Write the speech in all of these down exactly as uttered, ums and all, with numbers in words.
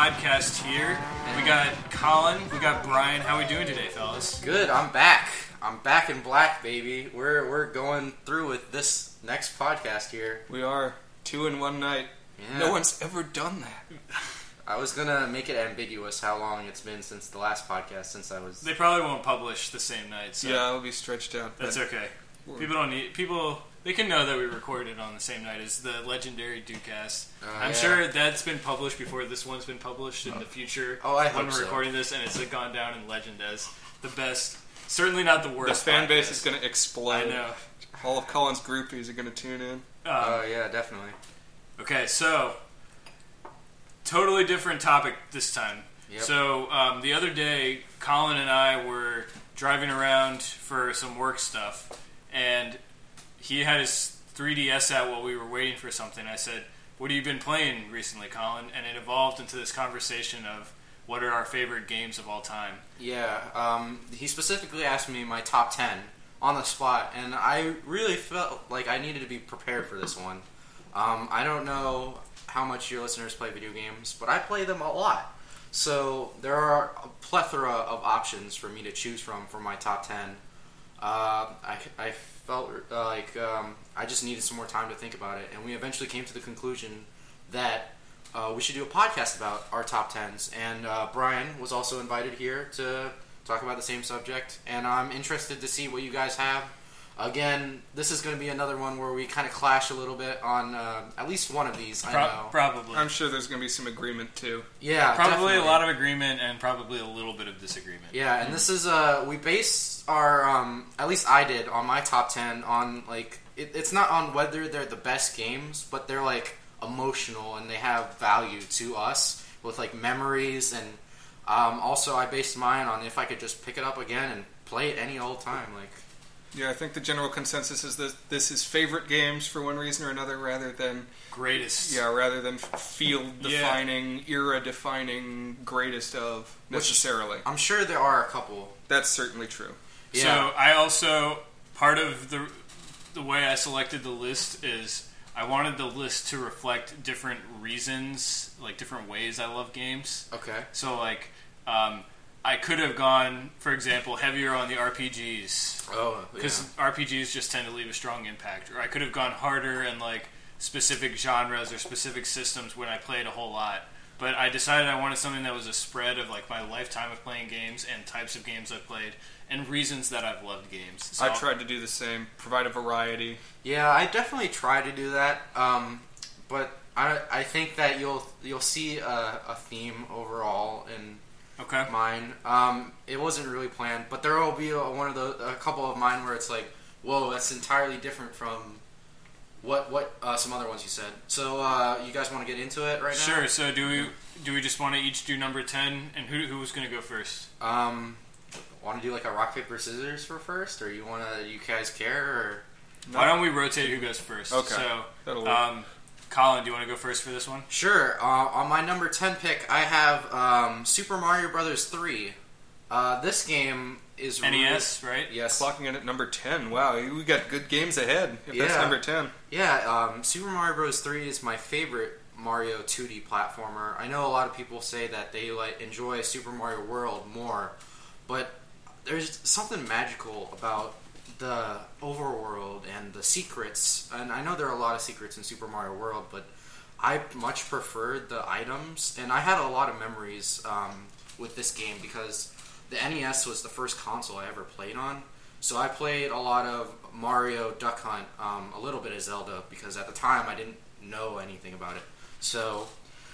podcast here. We got Colin, we got Brian. How are we doing today, fellas? Good, I'm back. I'm back in black, baby. We're we're going through with this next podcast here. We are. Two in one night. Yeah. No one's ever done that. I was gonna make it ambiguous how long it's been since the last podcast, since I was... They probably won't publish the same night, so Yeah, it'll be stretched out. that's okay. People don't need... People... They can know that we recorded on the same night as the legendary Dukecast. Uh, I'm yeah. sure that's been published before this one's been published in the future. Oh, I when hope we're so. recording this, and it's gone down in legend as the best. Certainly not the The worst. fan base podcast. is going to explode. I know. All of Colin's groupies are going to tune in. Um, Oh, yeah, definitely. Okay, so totally different topic this time. Yep. So um, the other day, Colin and I were driving around for some work stuff, and he had his three D S out while we were waiting for something. I said, "What have you been playing recently, Colin?" And it evolved into this conversation of what are our favorite games of all time. Yeah, um, he specifically asked me my top ten on the spot, and I really felt like I needed to be prepared for this one. Um, I don't know how much your listeners play video games, but I play them a lot. So there are a plethora of options for me to choose from for my top ten. Uh, I, I felt uh, like um, I just needed some more time to think about it, and we eventually came to the conclusion that uh, we should do a podcast about our top tens. And uh, Brian was also invited here to talk about the same subject, and I'm interested to see what you guys have. Again, this is going to be another one where we kind of clash a little bit on uh, at least one of these. I Pro- know. Probably. I'm sure there's going to be some agreement, too. Yeah, Probably definitely. a lot of agreement and probably a little bit of disagreement. Yeah, and this is uh we base our um at least I did on my top ten on like it, it's not on whether they're the best games, but they're like emotional and they have value to us with like memories, and um also I based mine on if I could just pick it up again and play it any old time. Like Yeah, I think the general consensus is that this is favorite games for one reason or another, rather than Greatest. yeah, rather than field-defining, era-defining, greatest of necessarily. I'm sure there are a couple. That's certainly true. Yeah. So I also, part of the the way I selected the list is I wanted the list to reflect different reasons, like different ways I love games. Okay. So like, um, I could have gone, for example, heavier on the R P Gs. Oh, Because yeah. R P Gs just tend to leave a strong impact. Or I could have gone harder in like specific genres or specific systems when I played a whole lot. But I decided I wanted something that was a spread of like my lifetime of playing games and types of games I've played and reasons that I've loved games. So I tried to do the same, provide a variety. Yeah, I definitely try to do that, um, but I I think that you'll you'll see a, a theme overall in Okay. mine. Um, it wasn't really planned, but there will be a, one of the a couple of mine where it's like, whoa, that's entirely different from what what uh, some other ones you said. So uh, you guys want to get into it right now? Sure. So do we do we just want to each do number ten? And who who's going to go first? Um, want to do like a rock paper scissors for first, or you want to? You guys care? Or Why don't we rotate who goes first? Okay. So, That'll work. um, Colin, do you want to go first for this one? Sure. Uh, on my number ten pick, I have um, Super Mario Brothers three. Uh, this game is N E S, right? Yes. Clocking in at number ten. Wow, we got good games ahead. If that's Yeah. number ten. Yeah. Um, Super Mario Bros. three is my favorite Mario two D platformer. I know a lot of people say that they like enjoy Super Mario World more, but there's something magical about the overworld and the secrets. And I know there are a lot of secrets in Super Mario World, but I much preferred the items, and I had a lot of memories um, with this game because the N E S was the first console I ever played on. So I played a lot of Mario, Duck Hunt, um, a little bit of Zelda, because at the time I didn't know anything about it. So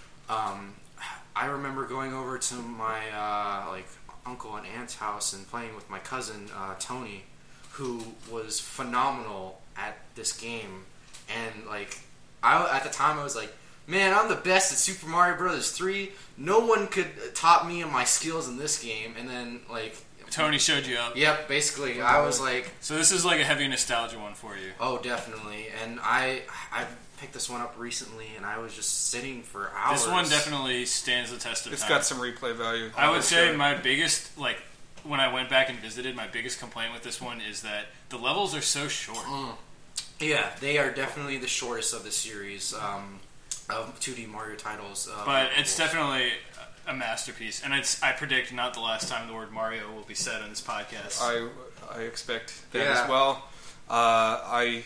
um, I remember going over to my uh, like uncle and aunt's house and playing with my cousin uh, Tony, who was phenomenal at this game. And like I at the time I was like, man, I'm the best at Super Mario Brothers three. No one could top me in my skills in this game. And then like Tony showed you up. Yep, basically I was like, So this is like a heavy nostalgia one for you. oh, definitely. And I I picked this one up recently, and I was just sitting for hours. This one definitely stands the test of It's time. got some replay value. I would Oh, say sure. my biggest, like, when I went back and visited, my biggest complaint with this one is that the levels are so short. Mm. Yeah, they are definitely the shortest of the series um, of two D Mario titles. Uh, But it's levels. definitely, a masterpiece, and it's I predict not the last time the word Mario will be said on this podcast. I I expect that Yeah. as well. Uh, I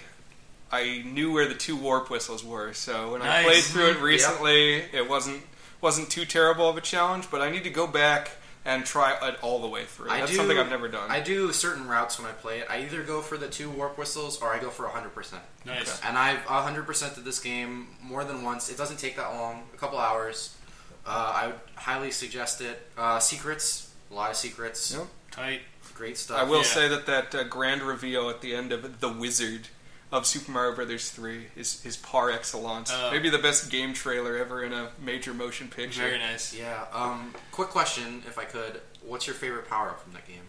I knew where the two warp whistles were, so when I Nice. played through it Yep. recently, it wasn't wasn't too terrible of a challenge. But I need to go back and try it all the way through. I That's do- something I've never done. I do certain routes when I play it. I either go for the two warp whistles or I go for one hundred percent. Nice. And I've one hundred percented this game more than once. It doesn't take that long, a couple hours. Uh, I would highly suggest it. Uh, secrets, a lot of secrets. Yep. Tight. Great stuff. I will Yeah. say that that uh, grand reveal at the end of The Wizard of Super Mario Brothers three is, is par excellence. Oh. Maybe the best game trailer ever in a major motion picture. Very nice. Yeah. Um, quick question, if I could. What's your favorite power-up from that game?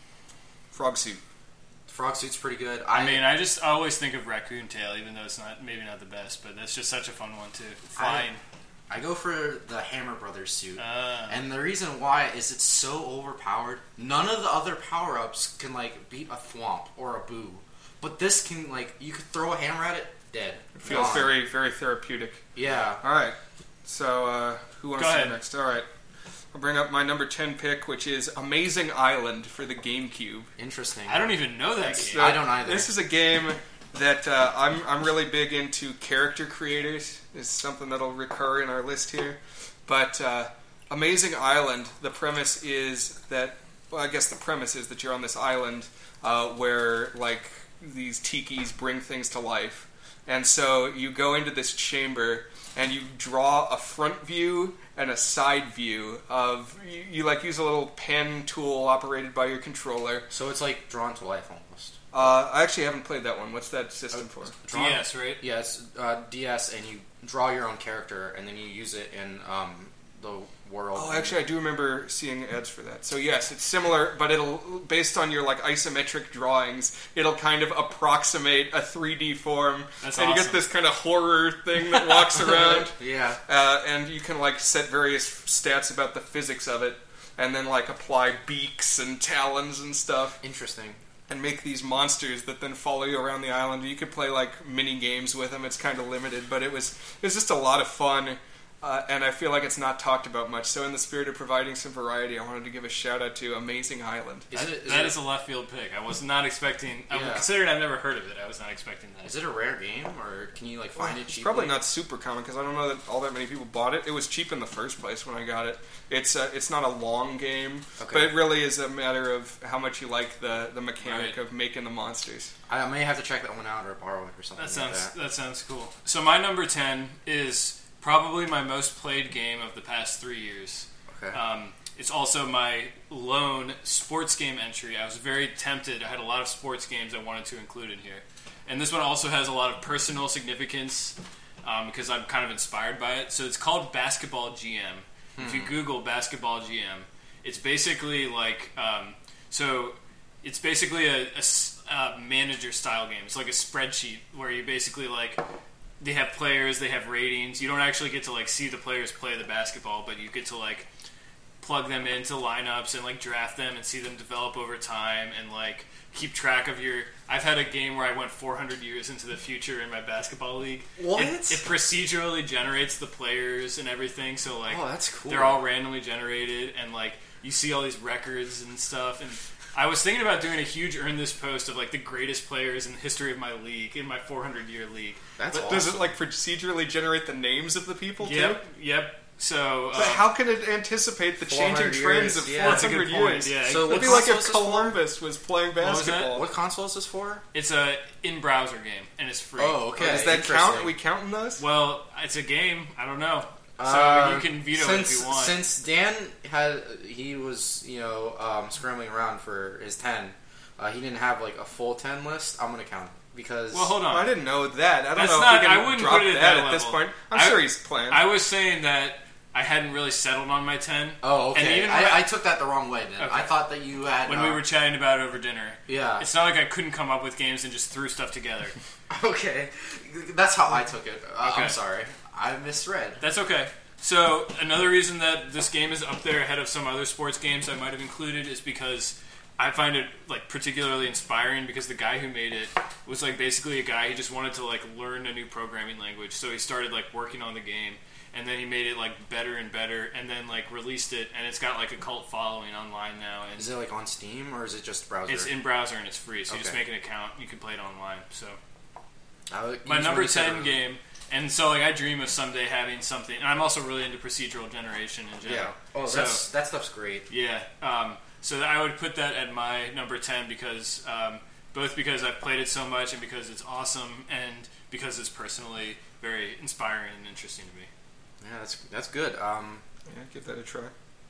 Frog suit. Frog suit's pretty good. I mean, I just always think of Raccoon Tail, even though it's not maybe not the best, but that's just such a fun one too. Flying. I go for the Hammer Brothers suit. Uh, And the reason why is it's so overpowered. None of the other power-ups can, like, beat a Thwomp or a Boo. But this can, like, you could throw a hammer at it, dead. It feels Gone. very, very therapeutic. Yeah. All right. So, uh, who wants Go to ahead. go next? All right. I'll bring up my number ten pick, which is Amazing Island for the GameCube. Interesting. I don't even know that It's, game. I don't either. This is a game that uh, I'm I'm really big into character creators. Is something that'll recur in our list here. But uh, Amazing Island, the premise is that, well, I guess the premise is that you're on this island uh, where, like, these tikis bring things to life. And so you go into this chamber and you draw a front view and a side view of, you, you like use a little pen tool operated by your controller. So it's like Drawn to Life almost. Uh, I actually haven't played that one. What's that system for? Drawn- D S, right? Yeah, it's uh, D S, and you draw your own character, and then you use it in um, the world. Oh, actually, I do remember seeing ads for that. So yes, it's similar, but it'll, based on your like isometric drawings, it'll kind of approximate a three D form, That's and you awesome. get this kind of horror thing that walks around, Yeah. uh, and you can like set various stats about the physics of it, and then like apply beaks and talons and stuff, Interesting. and make these monsters that then follow you around the island. You could play like mini games with them. It's kind of limited, but it was it was just a lot of fun. Uh, and I feel like it's not talked about much. So in the spirit of providing some variety, I wanted to give a shout out to Amazing Island. Is That, it, is that it, is a left field pick. I was not expecting. I Yeah. considering I've never heard of it. I was not expecting that. is it a rare game, or can you like find it It's cheaply? probably not super common because I don't know that all that many people bought it. It was cheap in the first place when I got it. It's uh, it's not a long game, Okay. but it really is a matter of how much you like the, the mechanic Right. of making the monsters. I may have to check that one out or borrow it or something. That like sounds that. that sounds cool. So my number ten is probably my most played game of the past three years. Okay. Um, it's also my lone sports game entry. I was very tempted. I had a lot of sports games I wanted to include in here. And this one also has a lot of personal significance um, because I'm kind of inspired by it. So it's called Basketball G M. If you Google Basketball G M, it's basically like... Um, so it's basically a, a s- uh, manager-style game. It's like a spreadsheet where you basically like... They have players, they have ratings. You don't actually get to like see the players play the basketball, but you get to like plug them into lineups and like draft them and see them develop over time and like keep track of your. I've had a game where I went four hundred years into the future in my basketball league. What? It, it procedurally generates the players and everything, so like Oh, that's cool. they're all randomly generated and like you see all these records and stuff. And I was thinking about doing a huge earn this post of like the greatest players in the history of my league in my four hundred year league. That's But awesome. does it like procedurally generate the names of the people too? Yep, yep. So, But um, how can it anticipate the changing 400 trends years, of yeah. four That's a hundred good point, years? yeah. So It'd what be like console if is this for? Columbus was playing was that? basketball. What console is this for? it's a in-browser game and it's free. Oh, okay. Does that Interesting. count? Are we counting those? Well, it's a game. I don't know. So Uh, you can veto since, it if you want. Since Dan had, he was, you know, um, scrambling around for his ten. Uh, he didn't have like a full ten list. I'm gonna count it because. well, hold on. I didn't know that. I don't That's know not- if we can I wouldn't drop put it at that that at this level. point. I'm I- sure he's playing. I was saying that I hadn't really settled on my ten. Oh, And okay. even when I- I, I took that the wrong way. Then Okay. I thought that you had. When uh, we were chatting about it over dinner. Yeah. It's not like I couldn't come up with games and just threw stuff together. Okay. That's how I took it. Uh, Okay. I'm sorry. I misread. That's okay. So another reason that this game is up there ahead of some other sports games I might have included is because I find it like particularly inspiring because the guy who made it was like basically a guy who just wanted to like learn a new programming language. So he started like working on the game. and then he made it like better and better, and then like released it, and it's got like a cult following online now. And is it like on Steam or is it just browser? it's in browser and it's free, so you just Okay. make an account, you can play it online. So I would- my use number what you said ten earlier. game, and so like I dream of someday having something, and I'm also really into procedural generation in general. Yeah. Oh, So- that's that stuff's great. Yeah, um, so I would put that at my number ten because um, both because I've played it so much and because it's awesome and because it's personally very inspiring and interesting to me. Yeah, that's that's good. Um, Yeah, give that a try.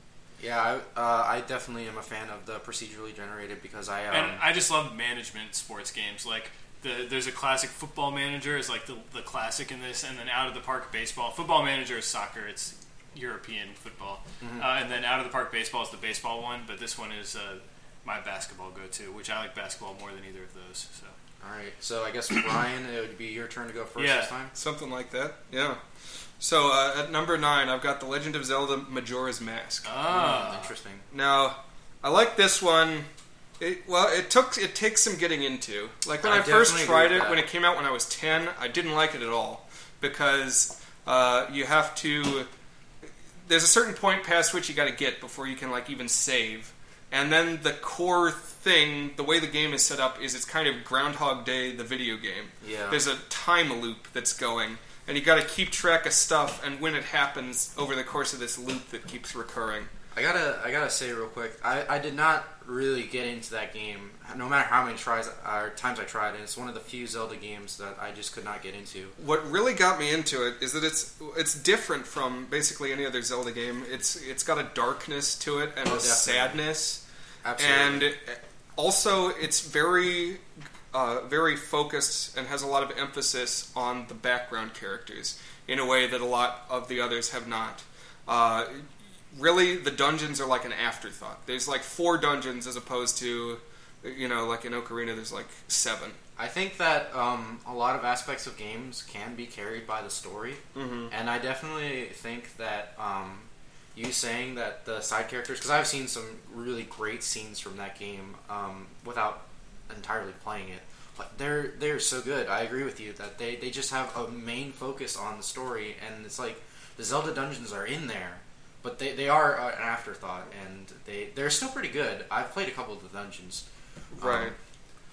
yeah, I, uh, I definitely am a fan of the procedurally generated because I um, And I just love management sports games. Like the, there's a classic Football Manager is like the, the classic in this, and then Out of the Park Baseball. Football Manager is soccer. It's European football, Mm-hmm. uh, and then Out of the Park Baseball is the baseball one. But this one is uh, my basketball go-to, which I like basketball more than either of those. So. all right. So I guess Brian, it would be your turn to go first Yeah. this time. Something like that. Yeah. So uh, at number nine, I've got The Legend of Zelda: Majora's Mask. Ah, Mm, interesting. Now, I like this one. It, well, it took it takes some getting into. Like when I I, first definitely agree tried with it, that. when it came out when I was ten, I didn't like it at all because uh, you have to. There's a certain point past which you got to get before you can like even save, and then the core thing, the way the game is set up, is it's kind of Groundhog Day, the video game. Yeah. There's a time loop that's going, and you got to keep track of stuff, and when it happens over the course of this loop that keeps recurring. I gotta, I gotta say real quick, I, I did not really get into that game, no matter how many tries or times I tried, and it's one of the few Zelda games that I just could not get into. What really got me into it is that it's it's different from basically any other Zelda game. It's it's got a darkness to it and Oh, a definitely. sadness, Absolutely. and also it's very uh, very focused and has a lot of emphasis on the background characters in a way that a lot of the others have not. Uh, really, the dungeons are like an afterthought. There's like four dungeons as opposed to, you know, like in Ocarina, there's like seven. I think that um, a lot of aspects of games can be carried by the story, Mm-hmm. and I definitely think that um, you saying that the side characters, because I've seen some really great scenes from that game um, without entirely playing it, but they're they're so good. I agree with you that they, they just have a main focus on the story, and it's like the Zelda dungeons are in there, but they, they are uh, an afterthought, and they they're still pretty good. I've played a couple of the dungeons, Right. Um,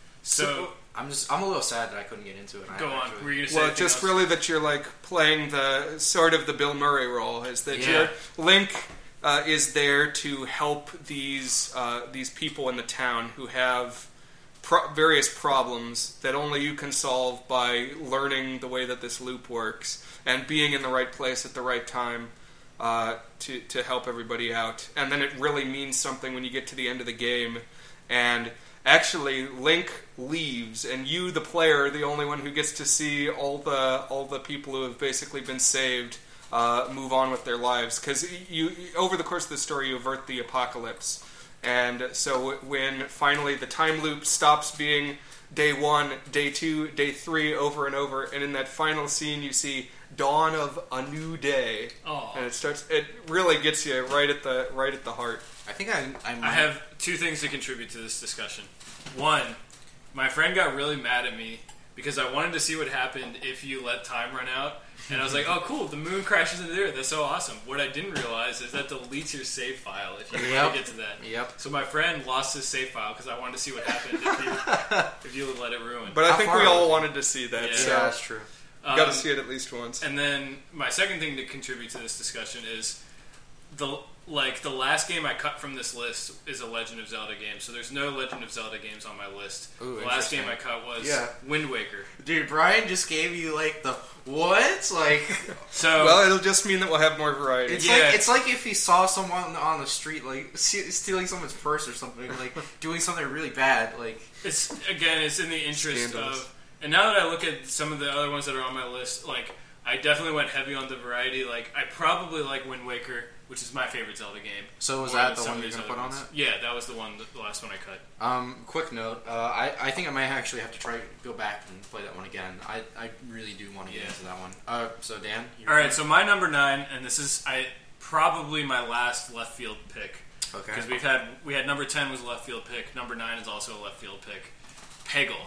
so I'm just I'm a little sad that I couldn't get into it. go I, on. actually- Were you gonna say Well, anything just else? really that you're like playing the sort of the Bill Murray role, is that Yeah. your Link uh, is there to help these uh, these people in the town who have pro- various problems that only you can solve by learning the way that this loop works and being in the right place at the right time uh, to to help everybody out. And then it really means something when you get to the end of the game and. Actually, Link leaves, and you, the player, are the only one who gets to see all the all the people who have basically been saved uh, move on with their lives. Because you, over the course of the story, you avert the apocalypse, and so when finally the time loop stops being day one, day two, day three, over and over, and in that final scene, you see dawn of a new day, Oh. and it starts. It really gets you right at the right at the heart. I think I I, might, I have two things to contribute to this discussion. One, my friend got really mad at me because I wanted to see what happened if you let time run out. And I was like, oh, cool, the moon crashes into there. That's so awesome. What I didn't realize is that deletes your save file if you Yep. want to get to that. Yep. So my friend lost his save file because I wanted to see what happened if you, if you let it ruin. But I How think far we was all it? wanted to see that. Yeah. So Yeah, that's true. you got to Um, see it at least once. And then my second thing to contribute to this discussion is the like the last game I cut from this list is a Legend of Zelda game. So there's no Legend of Zelda games on my list. Ooh, the last game interesting. I cut was Yeah. Wind Waker. Dude, Brian just gave you like the what? Like So Well, it'll just mean that we'll have more variety. it's Yeah. like it's like if he saw someone on the street like ste- stealing someone's purse or something, like doing something really bad. Like it's again, it's in the interest Scandalous. of. And now that I look at some of the other ones that are on my list, like I definitely went heavy on the variety. Like I probably like Wind Waker, which is my favorite Zelda game. so was more that than the some one of you're these gonna other put on ones. it? Yeah, that was the one, the last one I cut. Um, quick note. Uh, I I think I might actually have to try go back and play that one again. I, I really do want to get Yeah. into that one. Uh, so Dan. you're- All right, so my number nine, and this is I probably my last left field pick. Okay. Because we've had we had number ten was a left field pick. Number nine is also a left field pick. Peggle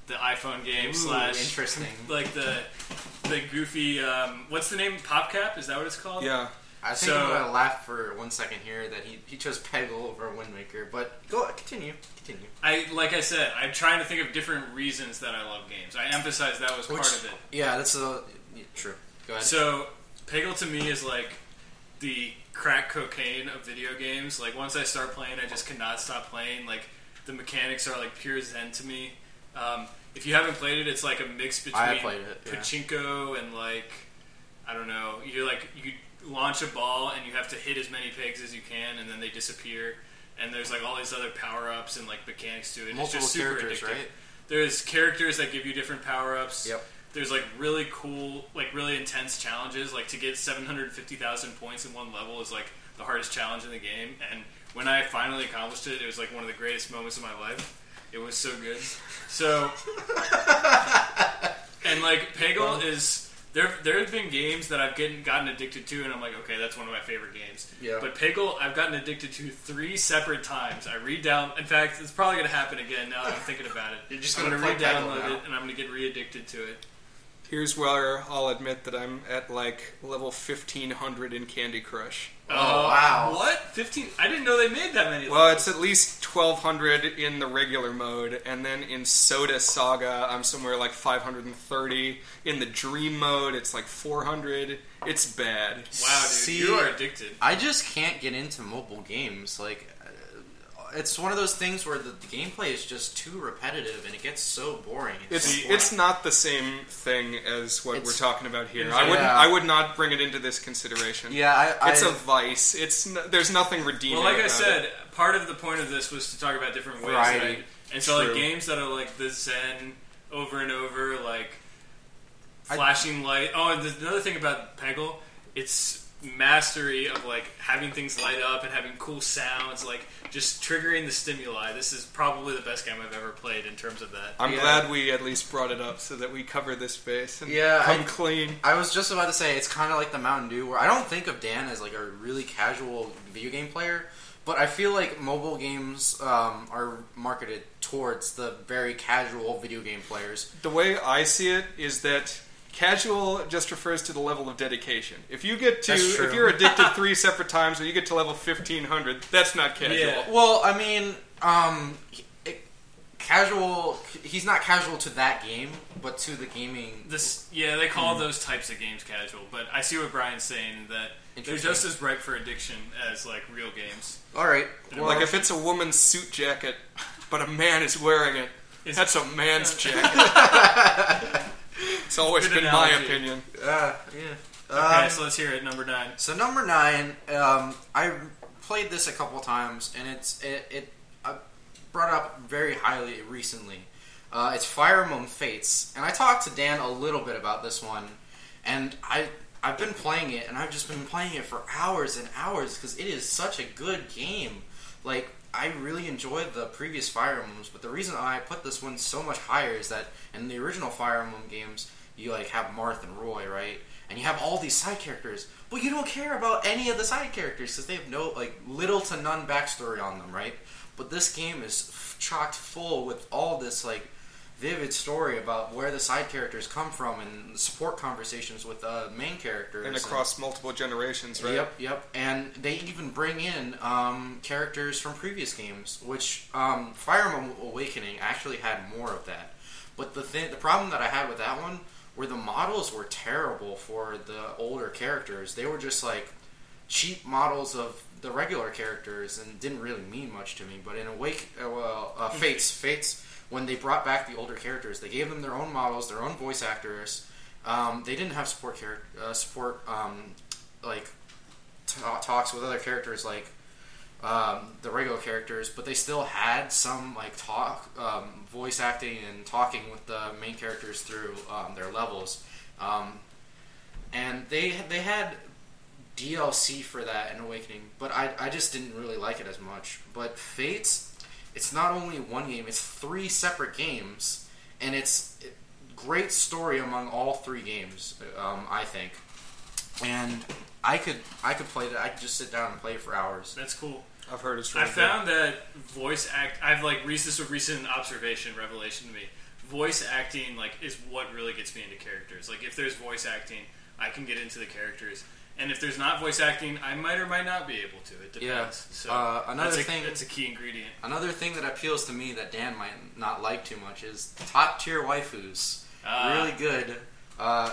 the iPhone game Ooh, slash interesting. like the the goofy. Um, what's the name? PopCap? Is that what it's called? Yeah. I think So- I'm gonna laugh for one second here that he, he chose Peggle over Wind Waker, but go continue, continue. I like I said, I'm trying to think of different reasons that I love games. I emphasize that was Which- part of it. Yeah, that's a yeah, true. Go ahead. So Peggle to me is like the crack cocaine of video games. Like once I start playing, I just cannot stop playing. Like the mechanics are like pure zen to me. Um, if you haven't played it, it's like a mix between I have played it, yeah. pachinko and like I don't know. You like you launch a ball and you have to hit as many pegs as you can, and then they disappear. And there's like all these other power ups and like mechanics to it. Multiple it's just super characters, addictive. right? There's characters that give you different power ups. Yep. There's like really cool, like really intense challenges. Like to get seven hundred fifty thousand points in one level is like the hardest challenge in the game. And when I finally accomplished it, it was like one of the greatest moments of my life. It was so good. So, and like Peggle is there. There have been games that I've getting, gotten addicted to, and I'm like, okay, that's one of my favorite games. Yeah. But Peggle, I've gotten addicted to three separate times. I read down. In fact, it's probably going to happen again now that I'm thinking about it. You're just I'm gonna going to play Peggle re-download now. it, and I'm going to get re-addicted to it. Here's where I'll admit that I'm at like level fifteen hundred in Candy Crush. Oh, wow. What? fifteen? I didn't know they made that many. Well, levels. it's at least twelve hundred in the regular mode, and then in Soda Saga, I'm somewhere like five hundred thirty. In the Dream mode, it's like four hundred. It's bad. Wow, dude, See, you are addicted. I just can't get into mobile games. Like, uh, it's one of those things where the, the gameplay is just too repetitive and it gets so boring. It's See, it's not the same thing as what It's- we're talking about here. Yeah. I wouldn't I Yeah. would not bring it into this consideration. yeah, I, I, It's a vice. It's n- there's nothing redeeming. Well, like I about said, it. part of the point of this was to talk about different ways. Variety. That I, and so, like True. games that are like the Zen over and over, like I- flashing light. Oh, and there's another thing about Peggle, it's mastery of like having things light up and having cool sounds, like just triggering the stimuli. This is probably the best game I've ever played in terms of that. I'm Yeah. glad we at least brought it up so that we cover this base and Yeah, come I- clean. I was just about to say it's kind of like the Mountain Dew, where I don't think of Dan as like a really casual video game player, but I feel like mobile games um, are marketed towards the very casual video game players. The way I see it is that casual just refers to the level of dedication. If you get to, That's true. if you're addicted three separate times, or you get to level fifteen hundred, that's not casual. Yeah. Well, I mean, um, it, casual. He's not casual to that game, but to the gaming. This, yeah, they call those types of games casual, but I see what Brian's saying, that they're Interesting. just as ripe for addiction as like real games. All right. Like if it's a woman's suit jacket, but a man is wearing it, It's- that's a man's jacket. It's always Good been my analogy. opinion. Uh, yeah. Okay, Um, so let's hear it. Number nine. So number nine, um, I played this a couple times, and it's it, it I brought up very highly recently. Uh, it's Fire Emblem Fates, and I talked to Dan a little bit about this one, and I I've been playing it, and I've just been playing it for hours and hours because it is such a good game. Like, I really enjoyed the previous Fire Emblems, but the reason I put this one so much higher is that in the original Fire Emblem games, you like have Marth and Roy, right? And you have all these side characters, but you don't care about any of the side characters because they have no, like, little to none backstory on them, right? But this game is f- chocked full with all this, like, vivid story about where the side characters come from and the support conversations with the uh, main characters. And across multiple generations, right? Yep, yep. And they even bring in um, characters from previous games, which um, Fire Emblem Awakening actually had more of that. But the thing, the problem that I had with that one were the models were terrible for the older characters. They were just like cheap models of the regular characters and didn't really mean much to me. But in Awake, uh, well, uh, Fates, Fates, when they brought back the older characters, they gave them their own models, their own voice actors. Um, they didn't have support char- uh, support um, like t- talks with other characters like um, the regular characters, but they still had some like talk, um, voice acting and talking with the main characters through um, their levels. Um, and they they had D L C for that in Awakening, but I I just didn't really like it as much. But Fates, it's not only one game; it's three separate games, and it's it, great story among all three games. Um, I think, and I could I could play that. I could just sit down and play it for hours. That's cool. I've heard it's I really good. found that voice act. I've like this is a recent observation, revelation to me. voice acting like is what really gets me into characters. Like if there's voice acting, I can get into the characters. And if there's not voice acting, I might or might not be able to. It depends. Yeah. So Uh, another that's a, thing- that's a key ingredient. Another thing that appeals to me that Dan might not like too much is top tier waifus. Ah. Really good. Uh,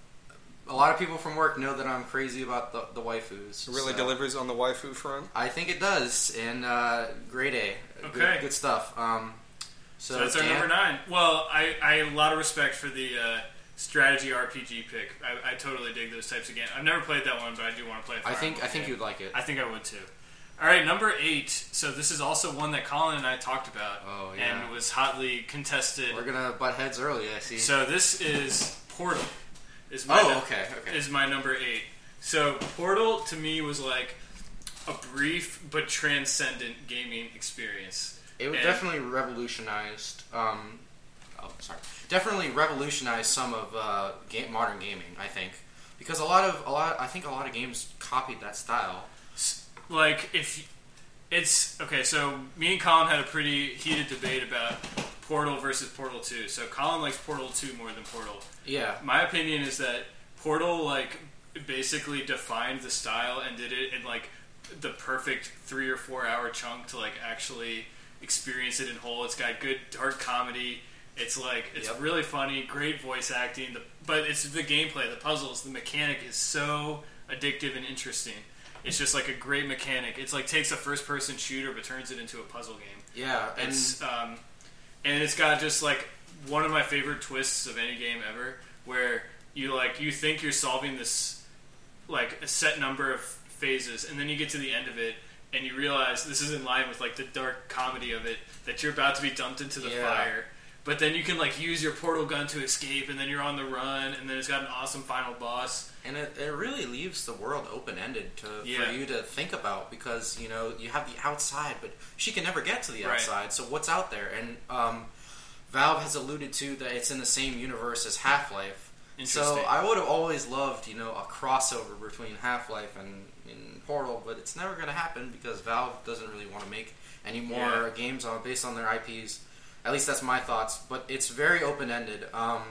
a lot of people from work know that I'm crazy about the, the waifus. It really so delivers on the waifu front. I think it does, and uh, grade A. Okay. Good, good stuff. Um, so So that's our Dan- number nine. Well, I, I have a lot of respect for the uh, strategy R P G pick. I, I totally dig those types of games. I've never played that one, but I do want to play a Fire I think Emblem I think game. you'd like it. I think I would too. All right, number eight. So this is also one that Colin and I talked about, Oh, yeah. and was hotly contested. We're gonna butt heads early. I see. So this is Portal. Is my oh, nu- okay, okay. Is my number eight. So Portal to me was like a brief but transcendent gaming experience. It And- definitely revolutionized. Um, oh, sorry. Definitely revolutionized some of uh, ga- modern gaming. I think because a lot of a lot. I think a lot of games copied that style. Like if it's okay, so me and Colin had a pretty heated debate about Portal versus Portal two. So Colin likes Portal two more than Portal. Yeah. My opinion is that Portal like basically defined the style and did it in like the perfect three or four hour chunk to like actually experience it in whole. It's got good dark comedy. It's like it's Yep. really funny, great voice acting. The, but it's the gameplay, the puzzles, the mechanic is so addictive and interesting. It's just like a great mechanic. It's like takes a first person shooter but turns it into a puzzle game. Yeah, and It's um, and it's got just like one of my favorite twists of any game ever, where you like you think you're solving this like a set number of phases, and then you get to the end of it, and you realize this is in line with like the dark comedy of it, that you're about to be dumped into the Yeah. fire. But then you can like use your portal gun to escape, and then you're on the run, and then it's got an awesome final boss. and it, it really leaves the world open ended to Yeah. for you to think about because you know you have the outside, but she can never get to the Right. outside. So what's out there? And um, Valve has alluded to that it's in the same universe as Half-Life. So Interesting. I would have always loved, you know, a crossover between Half-Life and, and Portal, but it's never going to happen because Valve doesn't really want to make any more Yeah. games on based on their I Ps. At least that's my thoughts. But it's very open-ended. Um,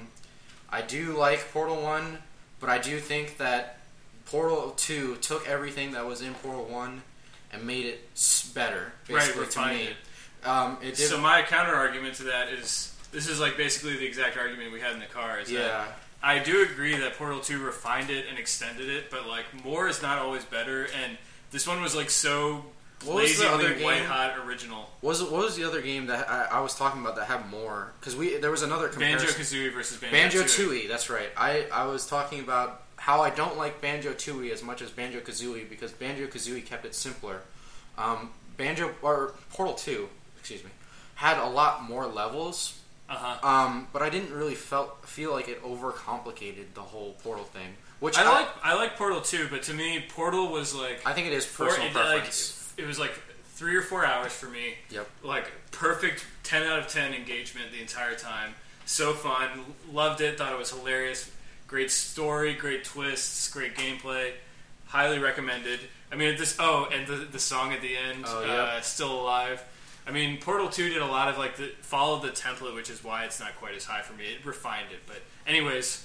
I do like Portal one, but I do think that Portal two took everything that was in Portal one and made it s- better, Right, basically, to refined me. it. Um, it did, So my counter argument to that is this is like basically the exact argument we had in the car. Is that yeah. I do agree that Portal two refined it and extended it, but like more is not always better. And this one was like so What was the blazingly other game? white hot original. What was what was the other game that I, I was talking about that had more? Because we there was another comparison. Banjo Kazooie versus Banjo Banjo Tooie. Tooie, that's right. I, I was talking about how I don't like Banjo Tooie as much as Banjo Kazooie because Banjo Kazooie kept it simpler. Um, Banjo or Portal two, excuse me, had a lot more levels. Uh huh. Um, but I didn't really felt feel like it overcomplicated the whole Portal thing. Which I like I like Portal two, but to me Portal was like I think it is four, personal it, like, preference. it was like three or four hours for me. Yep. Like perfect ten out of ten engagement the entire time. So fun, loved it. Thought it was hilarious. Great story, great twists, great gameplay. Highly recommended. I mean, this. Oh, and the the song at the end, Oh, uh, yep. "Still Alive." I mean, Portal two did a lot of like the followed the template, which is why it's not quite as high for me. It refined it, but anyways,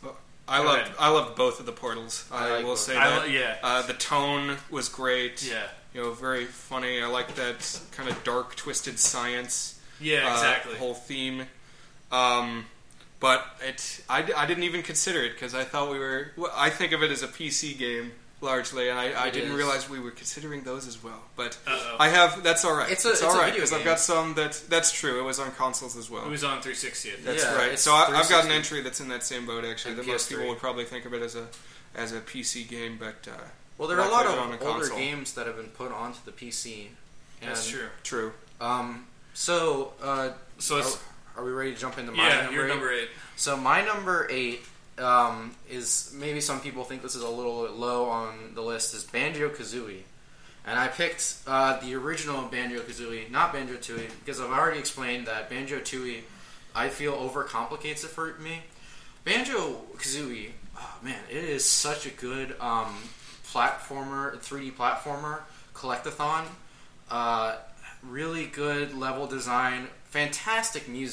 I Go loved ahead. I loved both of the Portals. I I, like will both. say I that. lo- yeah. Uh, the tone was great. yeah, You know, very funny. I like that kind of dark, twisted science. yeah, uh, exactly. whole theme. Um, but it, I, d- I didn't even consider it because I thought we were. Well, I think of it as a P C game largely, and I, I It didn't is. realize we were considering those as well. But Uh-oh. I have. That's all right. It's a- it's all a right video because I've game. got some that. That's true. It was on consoles as well. It was on three sixty. I think. That's Yeah, right. it's So I, I've got an three sixty. entry that's in that same boat actually. And That most P S three. people would probably think of it as a as a P C game, but uh, Well, there are I a lot played it on of a older console. games that have been put onto the P C. And, That's true. true. Um, so, uh, So it's are, are we ready to jump into my yeah, number you're eight? number eight. So my number eight um, is maybe some people think this is a little low on the list. Is Banjo Kazooie, and I picked uh, the original Banjo Kazooie, not Banjo Tooie, because I've already explained that Banjo Tooie I feel overcomplicates it for me. Banjo Kazooie, oh man, it is such a good um, platformer, three D platformer, collectathon. Uh, really good level design, fantastic music.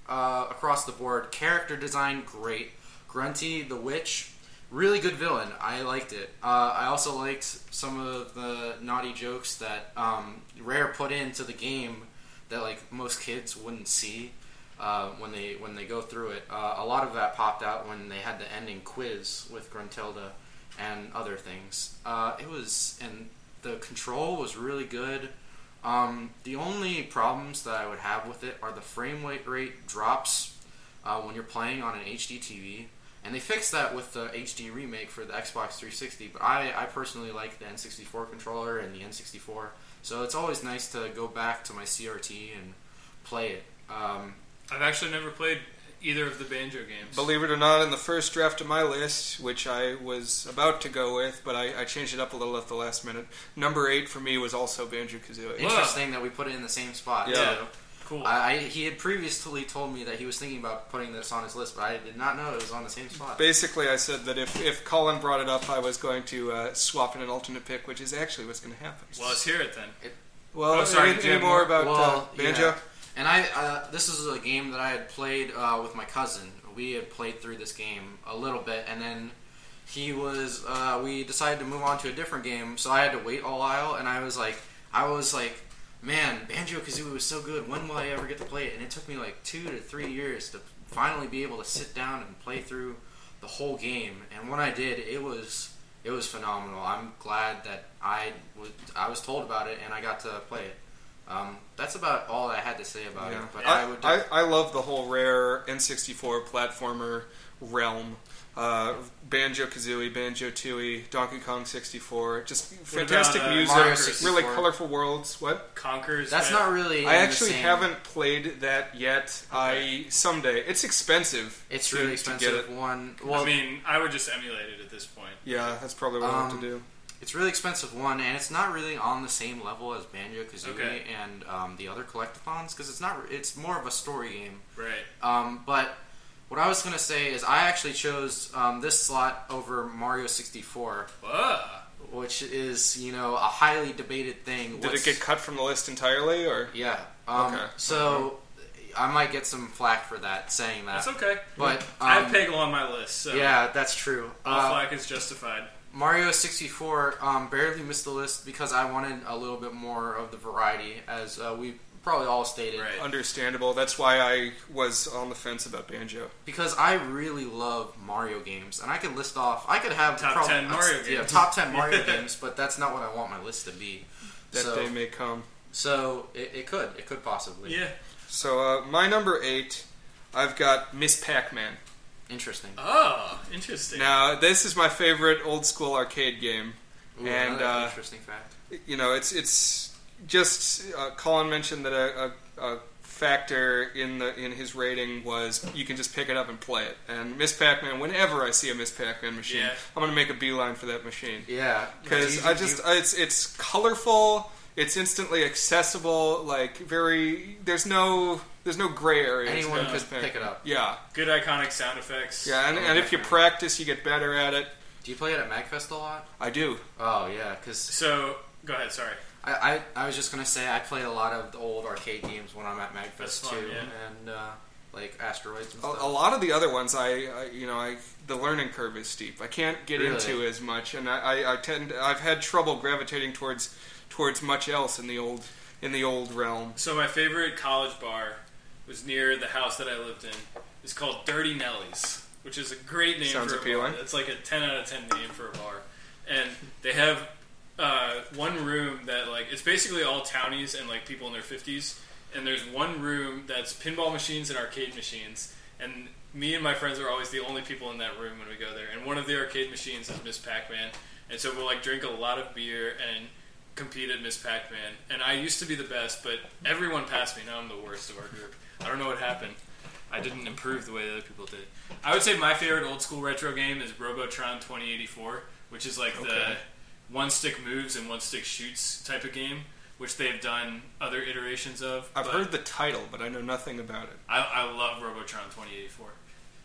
uh, across the board. Character design, great. Grunty, the witch, really good villain. I liked it. Uh, I also liked some of the naughty jokes that um, Rare put into the game that like most kids wouldn't see uh, when they when they go through it. Uh, a lot of that popped out when they had the ending quiz with Gruntilda and other things. Uh, it was and the control was really good. Um, the only problems that I would have with it are the frame rate rate drops uh, when you're playing on an H D T V. And they fixed that with the H D remake for the Xbox three sixty, but I, I personally like the N sixty-four controller and the N sixty-four, so it's always nice to go back to my C R T and play it. Um, I've actually never played either of the Banjo games. Believe it or not, in the first draft of my list, which I was about to go with, but I, I changed it up a little at the last minute, number eight for me was also Banjo-Kazooie. Interesting that we put it in the same spot. Yeah. Too. Cool. I, I he had previously told me that he was thinking about putting this on his list, but I did not know it was on the same spot. Basically, I said that if, if Colin brought it up, I was going to uh, swap in an alternate pick, which is actually what's going to happen. Well, let's hear it then. It, well, oh, sorry, any, Jim, any more about well, uh, Banjo? Yeah. And I, uh, this is a game that I had played uh, with my cousin. We had played through this game a little bit, and then he was. Uh, we decided to move on to a different game, so I had to wait a while. And I was like, I was like, man, Banjo-Kazooie was so good. When will I ever get to play it? And it took me like two to three years to finally be able to sit down and play through the whole game. And when I did, it was it was phenomenal. I'm glad that I was I was told about it and I got to play it. Um, that's about all I had to say about Yeah. it. But I, I would. I, I love the whole Rare N sixty-four platformer realm. Uh, Banjo-Kazooie, Banjo-Tooie, Donkey Kong sixty-four. Just fantastic about, uh, music, Mario really sixty-four? colorful worlds. What? Conker's. That's Bad- not really. I in the actually same- haven't played that yet. I someday. It's expensive. It's to- really to expensive. get it. One. Well, I mean, I would just emulate it at this point. Yeah, that's probably what I have to Um, do. It's really expensive, one, and it's not really on the same level as Banjo-Kazooie Okay. and um, the other collectathons, because it's not. It's more of a story game. Right. Um, but what I was going to say is I actually chose um, this slot over Mario sixty-four, Whoa. which is, you know, a highly debated thing. Did What's- it get cut from the list entirely, or? Yeah. Um, Okay. So I might get some flack for that, saying that. That's okay. But I have um, Peggle on my list, so yeah, that's true. all Uh, flack is justified. Mario sixty-four um, barely missed the list because I wanted a little bit more of the variety, as uh, we probably all stated. Right. Understandable. That's why I was on the fence about Banjo. Because I really love Mario games, and I could list off. I could have Top prob- ten Mario Yeah, games. top ten Mario games, but that's not what I want my list to be. That so, day may come. so it, it could, it could possibly. Yeah. So uh, my number eight, I've got Miss Pac-Man. Interesting. Oh, interesting. Now, this is my favorite old school arcade game, Ooh, and another uh, interesting fact. you know, it's it's just uh, Colin mentioned that a, a, a factor in the in his rating was you can just pick it up and play it. And Miss Pac-Man, whenever I see a Miss Pac-Man machine, Yeah. I'm going to make a beeline for that machine Yeah, because You- I just you- it's it's colorful. It's instantly accessible. Like very, there's no there's no gray areas. anyone in could Miss pick Pac-Man. it up. Yeah, Good iconic sound effects. yeah, and, Oh, and if you definitely. practice, you get better at it. Do you play it at MagFest a lot? I do. Oh yeah, because So, go ahead, sorry. I, I I was just gonna say I play a lot of the old arcade games when I'm at MagFest That's fun, too, yeah. and uh, like Asteroids and A, stuff. a lot of the other ones, I, I you know, I the learning curve is steep. I can't get Really? into as much, and I, I, I tend I've had trouble gravitating towards towards much else in the old in the old realm. So, my favorite college bar was near the house that I lived in. It's called Dirty Nelly's, which is a great name Sounds for a appealing. bar. It's like a ten out of ten name for a bar. And they have uh, one room that, like, it's basically all townies and, like, people in their fifties. And there's one room that's pinball machines and arcade machines. And me and my friends are always the only people in that room when we go there. And one of the arcade machines is Miss Pac-Man. And so we'll, like, drink a lot of beer and compete at Miss Pac-Man. And I used to be the best, but everyone passed me. Now I'm the worst of our group. I don't know what happened. I didn't improve the way other people did. I would say my favorite old school retro game is Robotron twenty eighty-four, which is like Okay. the one stick moves and one stick shoots type of game, which they've done other iterations of. I've but heard the title, but I know nothing about it. I, I love Robotron twenty eighty-four.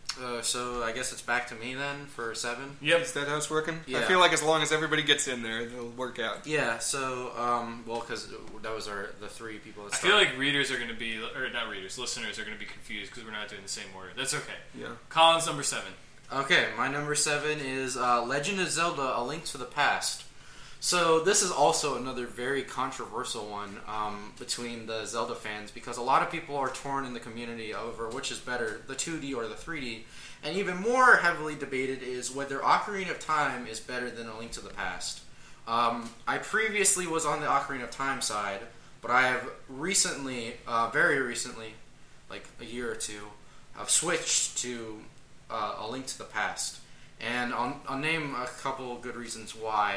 Uh, so I guess it's back to me then for seven. Yep. Is that how it's working? Yeah. I feel like as long as everybody gets in there, it'll work out. Yeah. So um, well, because that was our the three people. That I feel like readers are going to be, or not readers, listeners are going to be confused because we're not doing the same order. That's okay. Yeah. Colin's number seven. Okay, my number seven is uh, Legend of Zelda: A Link to the Past. So this is also another very controversial one um, between the Zelda fans because a lot of people are torn in the community over which is better, the two D or the three D. And even more heavily debated is whether Ocarina of Time is better than A Link to the Past. Um, I previously was on the Ocarina of Time side, but I have recently, uh, very recently, like a year or two, I've switched to uh, A Link to the Past. And I'll, I'll name a couple good reasons why.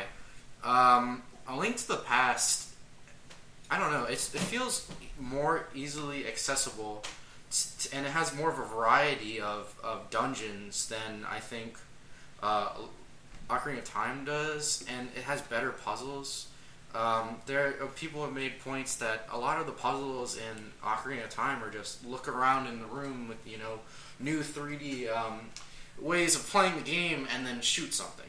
Um, A Link to the Past, I don't know, it's, it feels more easily accessible, t- and it has more of a variety of, of dungeons than I think uh, Ocarina of Time does, and it has better puzzles. Um, there, people have made points that a lot of the puzzles in Ocarina of Time are just look around in the room with, you know, new three D um, ways of playing the game and then shoot something.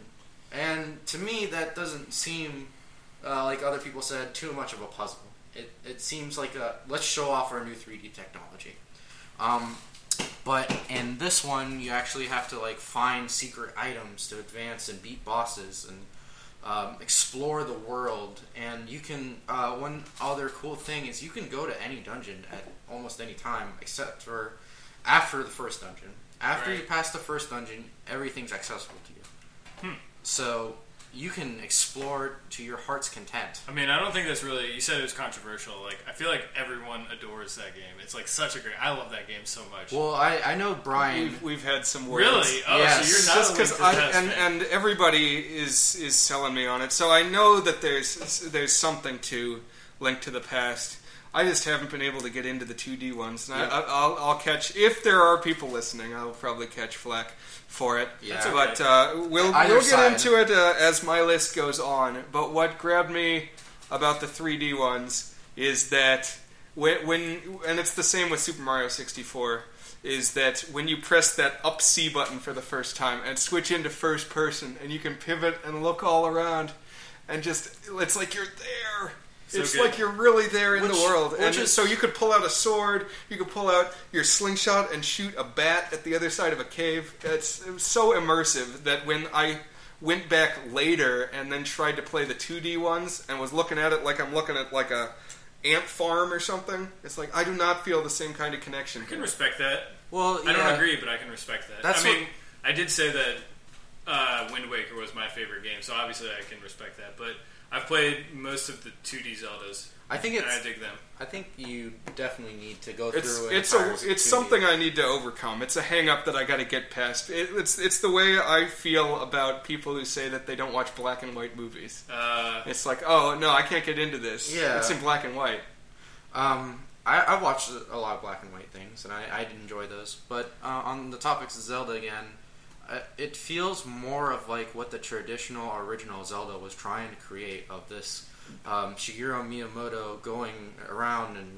And to me, that doesn't seem, uh, like other people said, too much of a puzzle. It it seems like a, let's show off our new three D technology. Um, but in this one, you actually have to like find secret items to advance and beat bosses and um, explore the world. And you can, uh, one other cool thing is you can go to any dungeon at almost any time, except for after the first dungeon. After Right. you pass the first dungeon, everything's accessible to you. Hmm. So you can explore to your heart's content. I mean, I don't think that's really. You said it was controversial. Like, I feel like everyone adores that game. It's like such a great. I love that game so much. Well, I, I know Brian. We've, we've had some words. Really? Oh, Yes. so you're not Just a Link because to the I Past and, fan. and everybody is is selling me on it, so I know that there's there's something to Link to the Past. I just haven't been able to get into the two D ones, and Yeah. I, I'll I'll catch if there are people listening. I'll probably catch flack for it. Yeah. That's okay. But uh, we'll Either we'll get side. into it uh, as my list goes on. But what grabbed me about the three D ones is that when, when and it's the same with Super Mario sixty-four, is that when you press that up C button for the first time and switch into first person, and you can pivot and look all around, and just it's like you're there. So it's good. like you're really there in Which- the world, which and is- so you could pull out a sword, you could pull out your slingshot and shoot a bat at the other side of a cave. It's, it was so immersive that when I went back later and then tried to play the two D ones and was looking at it like I'm looking at like a ant farm or something, it's like I do not feel the same kind of connection. I can respect that. Well, I yeah. don't agree, but I can respect that. That's I mean, what- I did say that uh, Wind Waker was my favorite game, so obviously I can respect that. But I've played most of the two D Zeldas, I think and it's. I dig them. I think you definitely need to go It's through. an it's entire a it's two D. something I need to overcome. It's a hang up that I got to get past. It, it's it's the way I feel about people who say that they don't watch black and white movies. Uh, It's like, oh no, I can't get into this. Yeah. It's in black and white. Um, I, I've watched a lot of black and white things, and I, I enjoy those. But uh, on the topics of Zelda again, uh, it feels more of like what the traditional original Zelda was trying to create of this um, Shigeru Miyamoto going around and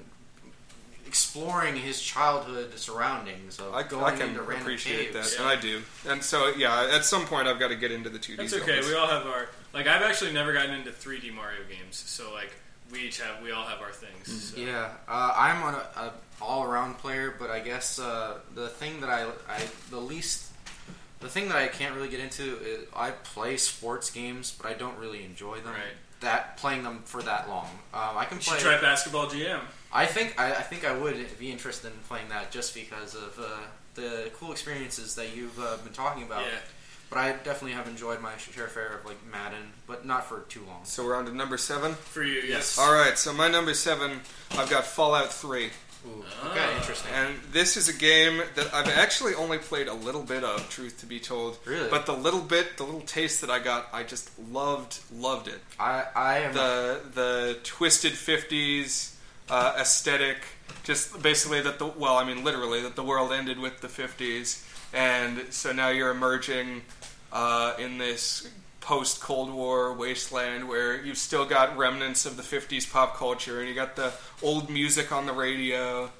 exploring his childhood surroundings of I, going I can into random appreciate caves. that, and I do. And so, yeah, at some point I've got to get into the two D. that's okay. We all have our like. I've actually never gotten into three D Mario games, so like we each have. We all have our things. So. Yeah, uh, I'm on a, a all-around player, but I guess uh, the thing that I, I the least, the thing that I can't really get into is I play sports games, but I don't really enjoy them. Right. That playing them for that long. Um, I can You play. should try Basketball G M. I think I, I think I would be interested in playing that just because of uh, the cool experiences that you've uh, been talking about. Yeah. But I definitely have enjoyed my share fare of like Madden, but not for too long. So we're on to number seven. For you, yes. All right, so my number seven, I've got Fallout three. Ooh, Ah. okay, interesting. And this is a game that I've actually only played a little bit of, truth to be told. Really? But the little bit, the little taste that I got, I just loved, loved it. I I am The the twisted fifties uh, aesthetic, just basically that the, well, I mean literally, that the world ended with the fifties. And so now you're emerging uh, in this post-Cold War wasteland where you've still got remnants of the fifties pop culture, and you got the old music on the radio,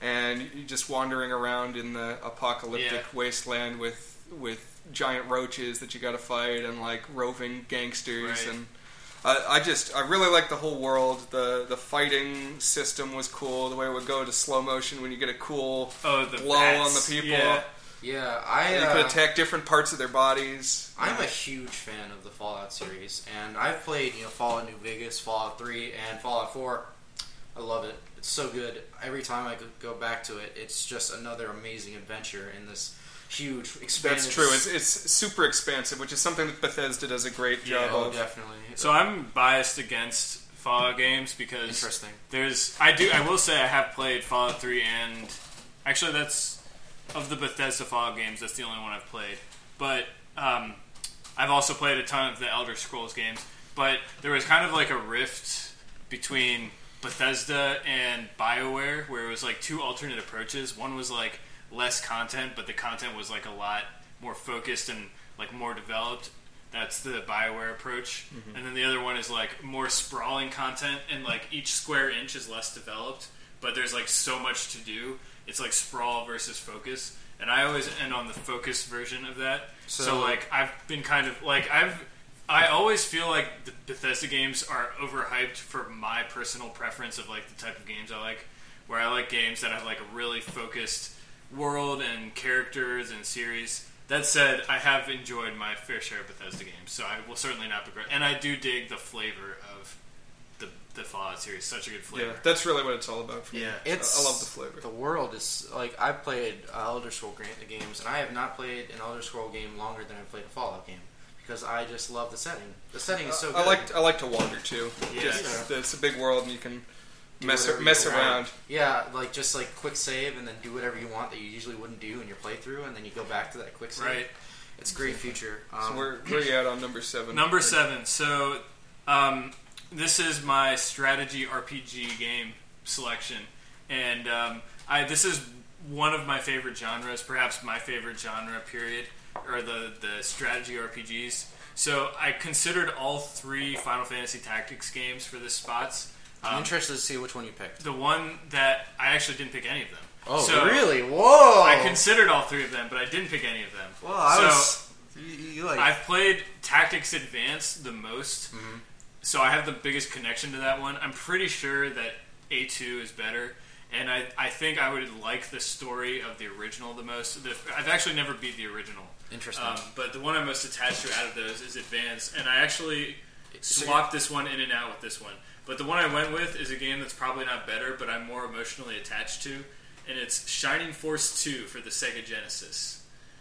and you're just wandering around in the apocalyptic Yeah. wasteland with with giant roaches that you got to fight and like roving gangsters Right. and. Uh, I just, I really like the whole world. The the fighting system was cool. The way it would go to slow motion when you get a cool Oh, the blow bats. on the people. Yeah. Yeah, I. You Uh, could attack different parts of their bodies. I'm a huge fan of the Fallout series, and I've played, you know, Fallout New Vegas, Fallout three, and Fallout four. I love it. It's so good. Every time I go back to it, it's just another amazing adventure in this huge, expanded... That's true. It's, it's super expansive, which is something that Bethesda does a great job Oh, of. definitely. So I'm biased against Fallout games because Interesting. there's I do I will say I have played Fallout three and actually that's of the Bethesda Fallout games that's the only one I've played. But um, I've also played a ton of the Elder Scrolls games. But there was kind of like a rift between Bethesda and BioWare where it was like two alternate approaches. One was like less content, but the content was like a lot more focused and like more developed. That's the BioWare approach. Mm-hmm. And then the other one is like more sprawling content and like each square inch is less developed, but there's like so much to do. It's like sprawl versus focus. And I always end on the focus version of that. So, so like I've been kind of like I've I always feel like the Bethesda games are overhyped for my personal preference of like the type of games I like, where I like games that have like a really focused world and characters and series. That said, I have enjoyed my fair share of Bethesda games, so I will certainly not begrudge. And I do dig the flavor of the the Fallout series. Such a good flavor. Yeah, that's really what it's all about for me. Yeah, I- it's I love the flavor. The world is like I've played uh, Elder Scroll games, and I have not played an Elder Scroll game longer than I've played a Fallout game because I just love the setting. The setting is so good. I like I like to wander too. Yeah. Just, it's a big world, and you can Do mess whatever you mess want. around. Yeah, like just like quick save and then do whatever you want that you usually wouldn't do in your playthrough, and then you go back to that quick save. Right. It's a great feature. Um, So where where are you at on number seven? Number seven. So, um, this is my strategy R P G game selection, and um, I this is one of my favorite genres, perhaps my favorite genre. Period, or the the strategy R P Gs. So I considered all three Final Fantasy Tactics games for this spots. I'm Um, interested to see which one you picked. the one that I actually didn't pick any of them. Oh, So, really? Whoa! I considered all three of them, but I didn't pick any of them. Well, I so, was. You, you like. I've played Tactics Advance the most, Mhm. so I have the biggest connection to that one. I'm pretty sure that A two is better, and I, I think I would like the story of the original the most. The, I've actually never beat the original, Interesting. um, but the one I'm most attached to out of those is Advance, and I actually So swapped this one in and out with this one. But the one I went with is a game that's probably not better, but I'm more emotionally attached to, and it's Shining Force two for the Sega Genesis.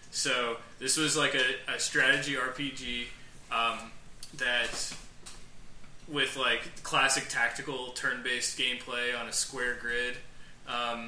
So this was like a, a strategy R P G um, that, with like classic tactical turn-based gameplay on a square grid, um,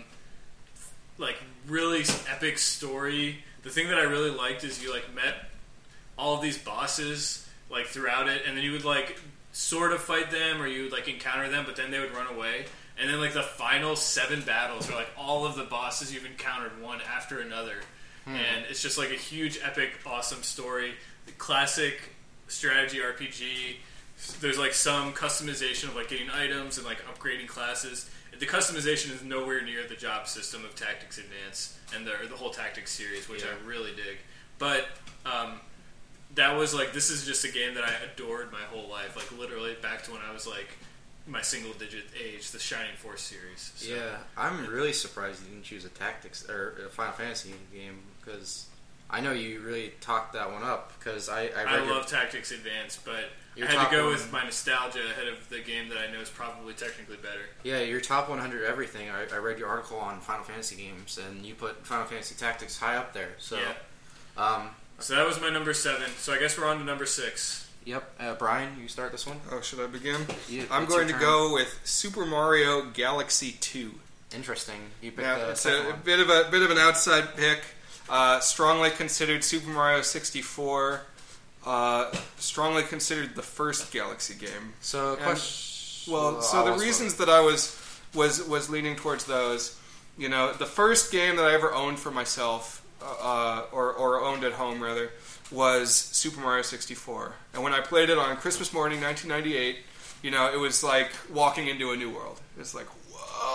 like really epic story. The thing that I really liked is you like met all of these bosses like throughout it, and then you would like sort of fight them or you would like encounter them, but then they would run away. And then like the final seven battles are like all of the bosses you've encountered one after another. Hmm. And it's just like a huge, epic, awesome story. The classic strategy R P G. There's like some customization of like getting items and like upgrading classes. The customization is nowhere near the job system of Tactics Advance and the, or the whole Tactics series, which Yeah. I really dig. But um, that was like, this is just a game that I adored my whole life. Like literally back to when I was like my single digit age, the Shining Force series. So, Yeah, I'm really surprised you didn't choose a Tactics or a Final Fantasy game because I know you really talked that one up. Because I, I, I read your, love Tactics Advance, but Your I had top to go one. with my nostalgia ahead of the game that I know is probably technically better. yeah your top one hundred everything. I, I read your article on Final Fantasy games, and you put Final Fantasy Tactics high up there. So, Yeah. um, So that was my number seven. So I guess we're on to number six. yep. Uh, Brian, you start this one. Oh, should I begin? You, I'm it's going to your turn. go with Super Mario Galaxy two. Interesting. You picked Yeah, the it's second a, a one. bit of a bit of an outside pick. Uh, strongly considered Super Mario sixty-four. Uh, strongly considered the first Galaxy game. So, And- question. Well, so I'll the also- reasons that I was was was leaning towards those, you know, the first game that I ever owned for myself, uh, or or owned at home rather, was Super Mario sixty-four. And when I played it on Christmas morning, nineteen ninety-eight, you know, it was like walking into a new world. It was like, whoa!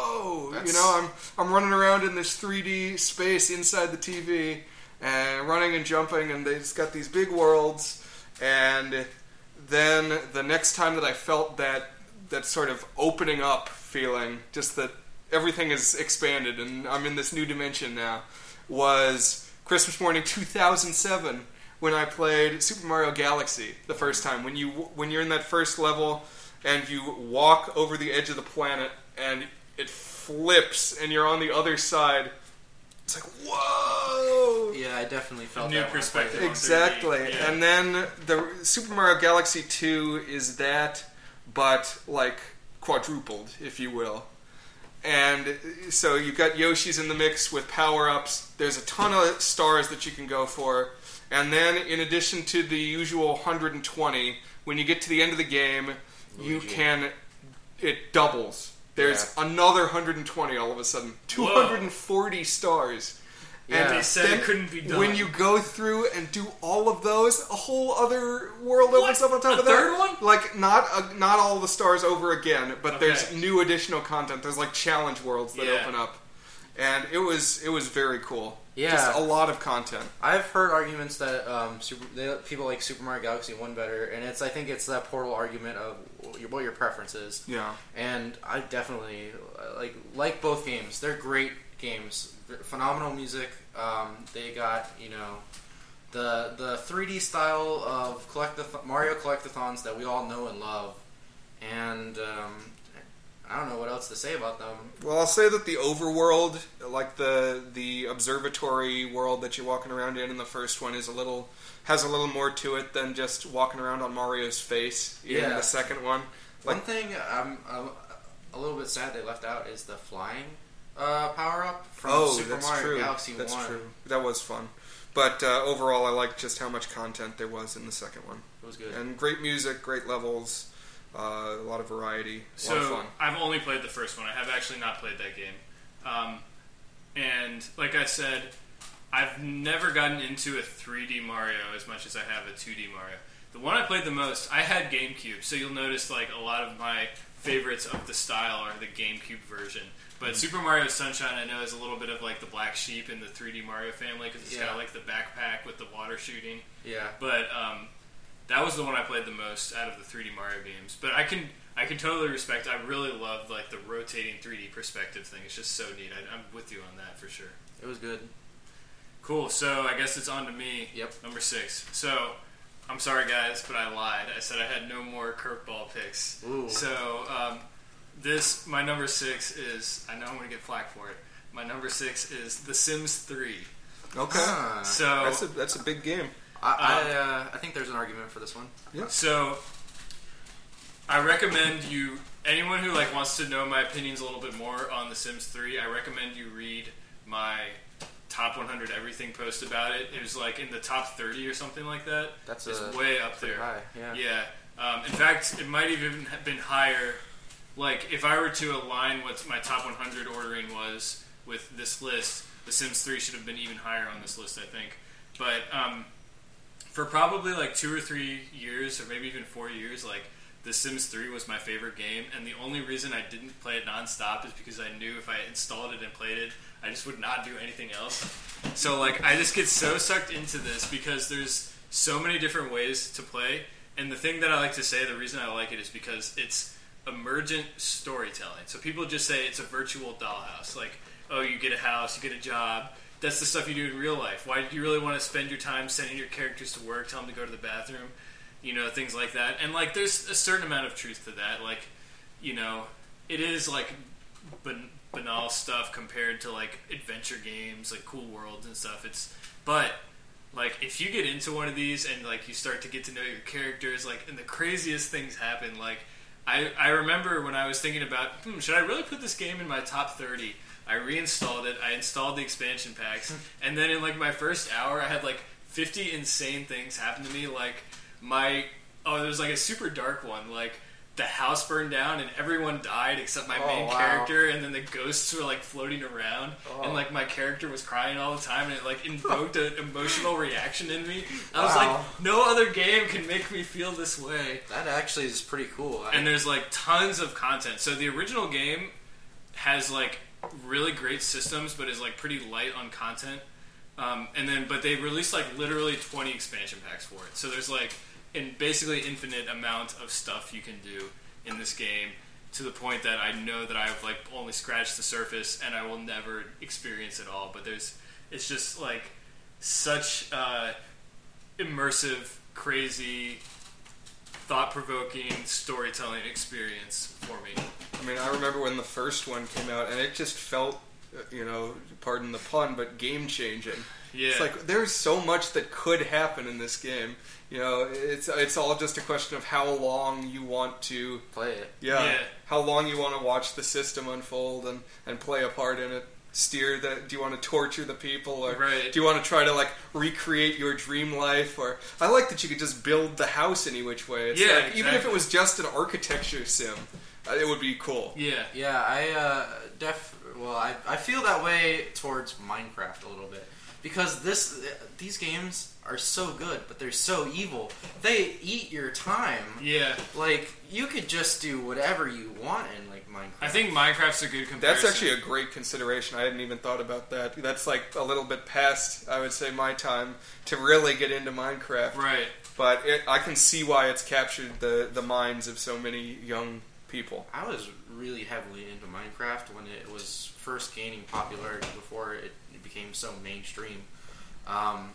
whoa, That's- you know, I'm I'm running around in this three D space inside the T V, and running and jumping, and they've got these big worlds, and then the next time that I felt that that sort of opening up feeling, just that everything is expanded and I'm in this new dimension now, was Christmas morning two thousand seven when I played Super Mario Galaxy the first time. When you when you're in that first level and you walk over the edge of the planet and it flips and you're on the other side, it's like, whoa! Yeah, I definitely felt New that when I played perspective. it. Exactly. three D, yeah. And then the Super Mario Galaxy two is that, but like quadrupled, if you will. And so you've got Yoshi's in the mix with power-ups. There's a ton of stars that you can go for. And then in addition to the usual one hundred twenty, when you get to the end of the game, you Luigi. can, it doubles. There's Yeah. another one hundred twenty all of a sudden. two hundred forty stars. Yeah. And They said then it couldn't be done. when you go through and do all of those, a whole other world opens up on top A of that. third one? Like not uh, not all the stars over again, but Okay. there's new additional content. There's like challenge worlds that Yeah. open up, and it was it was very cool. Yeah. Just a lot of content. I've heard arguments that um, Super, they, people like Super Mario Galaxy one better, and it's I think it's that Portal argument of what your, what your preference is. Yeah, And I definitely uh, like like both games. They're great games. They're phenomenal music. Um, they got you know the the three D style of collect Mario collectathons that we all know and love, and um, I don't know what else to say about them. well, I'll say that the overworld, like the the observatory world that you're walking around in in the first one, is a little has a little more to it than just walking around on Mario's face in Yeah. the second one. Like, One thing I'm, I'm a little bit sad they left out is the flying uh, power up from oh, Super that's Mario true. Galaxy That's one. true. That was fun. But uh, overall, I liked just how much content there was in the second one. It was good. And great music, great levels, uh, a lot of variety, a lot of So fun. I've only played the first one. I have actually not played that game. Um, and like I said, I've never gotten into a three D Mario as much as I have a two D Mario. The one I played the most, I had GameCube, so you'll notice like a lot of my favorites of the style are the GameCube version. But Super Mario Sunshine, I know, is a little bit of like the black sheep in the three D Mario family because it's Yeah. got like the backpack with the water shooting. Yeah. But um, that was the one I played the most out of the three D Mario games. But I can I can totally respect. I really love like the rotating three D perspective thing. It's just so neat. I, I'm with you on that for sure. It was good. Cool. So I guess it's on to me. Yep. Number six. So I'm sorry guys, but I lied. I said I had no more curveball picks. Ooh. So um, this my number six is. I know I'm going to get flack for it. My number six is The Sims three. Okay. Ah. So That's a, that's a big game. I I, uh, I think there's an argument for this one. So, I recommend you, anyone who like wants to know my opinions a little bit more on The Sims three, I recommend you read my top one hundred everything post about it. It was like in the top thirty or something like that. That's it's a, way up pretty there. high. Yeah. Yeah. Um, in fact, it might even have been higher. Like, if I were to align what my top one hundred ordering was with this list, The Sims three should have been even higher on this list, I think. But um, for probably like two or three years, or maybe even four years, like The Sims three was my favorite game, and the only reason I didn't play it nonstop is because I knew if I installed it and played it, I just would not do anything else. So like I just get so sucked into this because there's so many different ways to play, and the thing that I like to say, the reason I like it is because it's emergent storytelling. So people just say it's a virtual dollhouse, like, oh, you get a house, you get a job. That's the stuff you do in real life. Why do you really want to spend your time sending your characters to work, tell them to go to the bathroom, you know, things like that. And like there's a certain amount of truth to that. Like, you know, it is like ban- banal stuff compared to like adventure games, like cool worlds and stuff. It's but like if you get into one of these and like you start to get to know your characters, like and the craziest things happen. Like I I remember when I was thinking about, hmm, should I really put this game in my top thirty? I reinstalled it. I installed the expansion packs, and then in like my first hour, I had like fifty insane things happen to me. Like my oh, there was like a super dark one. Like the house burned down and everyone died except my Oh, main wow. character, and then the ghosts were like floating around, Oh. and like my character was crying all the time, and it like invoked an emotional reaction in me. I was Wow. like, no other game can make me feel this way. That actually is pretty cool. I, And there's like tons of content. So the original game has like really great systems, but is like pretty light on content. Um, and then, but they released like literally twenty expansion packs for it. So there's like in basically infinite amount of stuff you can do in this game, to the point that I know that I've like only scratched the surface and I will never experience it all. But there's, it's just like such uh, immersive, crazy, thought-provoking storytelling experience for me. I mean, I remember when the first one came out, and it just felt, you know, pardon the pun, but game-changing. Yeah. It's like, there's so much that could happen in this game. You know, it's it's all just a question of how long you want to... Play it. Yeah. Yeah. How long you want to watch the system unfold and, and play a part in it. Steer that. Do you want to torture the people, or Right. do you want to try to like recreate your dream life? Or I like that you could just build the house any which way. It's Yeah, like, even if exactly. it was just an architecture sim, uh, it would be cool. Yeah. Yeah, I uh, def. Well, I I feel that way towards Minecraft a little bit, because this these games are so good, but they're so evil. They eat your time. Yeah. Like, you could just do whatever you want in like Minecraft. I think Minecraft's a good comparison. That's actually a great consideration. I hadn't even thought about that. That's like a little bit past, I would say, my time to really get into Minecraft. Right. But it, I can see why it's captured the, the minds of so many young people. I was really heavily into Minecraft when it was first gaining popularity before it, it became so mainstream. Um,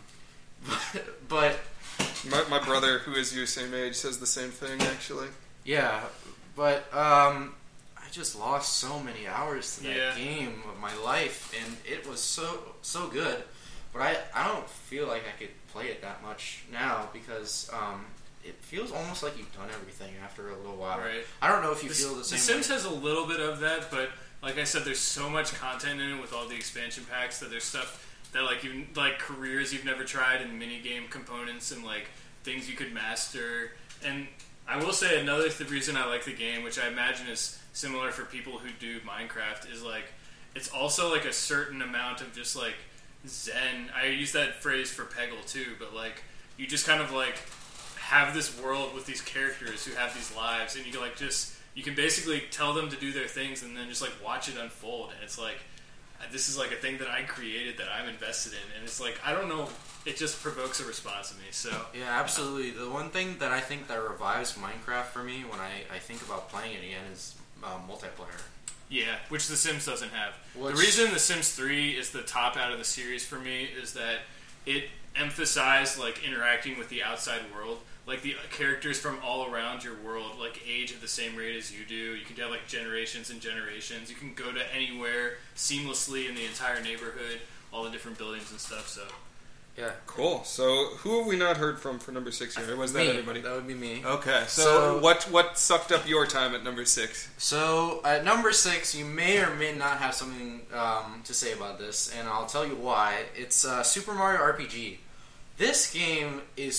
but, but My, my brother, who is your same age, says the same thing, actually. yeah, but um, I just lost so many hours to that Yeah. game of my life, and it was so so good. But I, I don't feel like I could play it that much now, because um, it feels almost like you've done everything after a little while. Right. I don't know if you The, feel the the same Sims way. has a little bit of that, but like I said, there's so much content in it with all the expansion packs that there's stuff that like you like careers you've never tried, and mini game components, and like things you could master. And I will say another th- reason I like the game, which I imagine is similar for people who do Minecraft, is like it's also like a certain amount of just like zen. I use that phrase for Peggle too, but like you just kind of like have this world with these characters who have these lives, and you can like just you can basically tell them to do their things and then just like watch it unfold. And it's like, this is like a thing that I created that I'm invested in, and it's like, I don't know, it just provokes a response in me. So Yeah, absolutely. The one thing that I think that revives Minecraft for me when I, I think about playing it again is uh, multiplayer. yeah, which The Sims doesn't have. Which- The reason The Sims three is the top out of the series for me is that it emphasized like interacting with the outside world. Like the characters from all around your world like age at the same rate as you do. You can have like generations and generations. You can go to anywhere seamlessly in the entire neighborhood, all the different buildings and stuff. So Yeah. Cool. So, who have we not heard from for number six here? Was that Me. anybody? That would be me. Okay. So, So- what what sucked up your time at number six? So, at number six, you may or may not have something um, to say about this, and I'll tell you why. It's uh, Super Mario R P G. This game is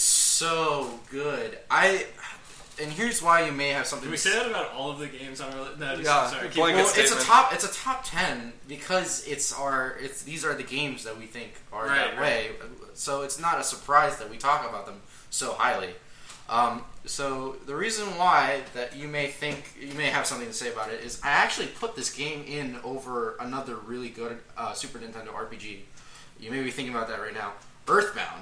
so good. I and here's why you may have something Did we to say that about all of the games on our? No, Yeah, sorry. blanket keep- Well, it's a statement. top. It's a top ten because it's our. It's these are the games that we think are Right, that way. So it's not a surprise that we talk about them so highly. Um, so the reason why that you may think you may have something to say about it is I actually put this game in over another really good uh, Super Nintendo R P G. You may be thinking about that right now. Earthbound.